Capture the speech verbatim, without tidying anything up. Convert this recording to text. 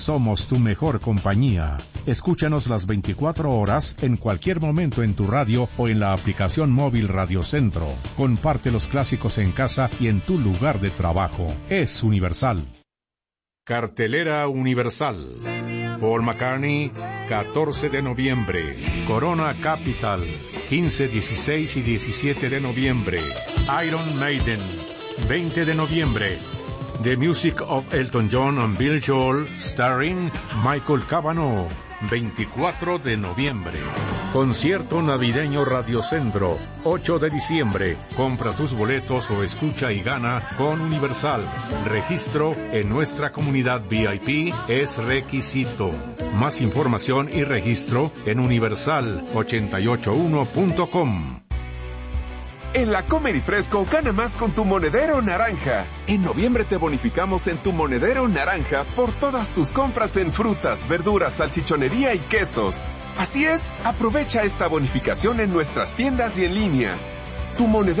Somos tu mejor compañía. Escúchanos las veinticuatro horas, en cualquier momento en tu radio o en la aplicación móvil Radio Centro. Comparte los clásicos en casa y en tu lugar de trabajo. Es Universal. Cartelera Universal. Paul McCartney, catorce de noviembre. Corona Capital, quince, dieciséis y diecisiete de noviembre. Iron Maiden, veinte de noviembre. The Music of Elton John and Bill Joel, starring Michael Cavanaugh, veinticuatro de noviembre. Concierto navideño Radio Centro, ocho de diciembre. Compra tus boletos o escucha y gana con Universal. Registro en nuestra comunidad V I P es requisito. Más información y registro en universal ochenta y ocho uno punto com. En la Comer y Fresco, gana más con tu monedero naranja. En noviembre te bonificamos en tu monedero naranja por todas tus compras en frutas, verduras, salchichonería y quesos. Así es, aprovecha esta bonificación en nuestras tiendas y en línea. Tu monedero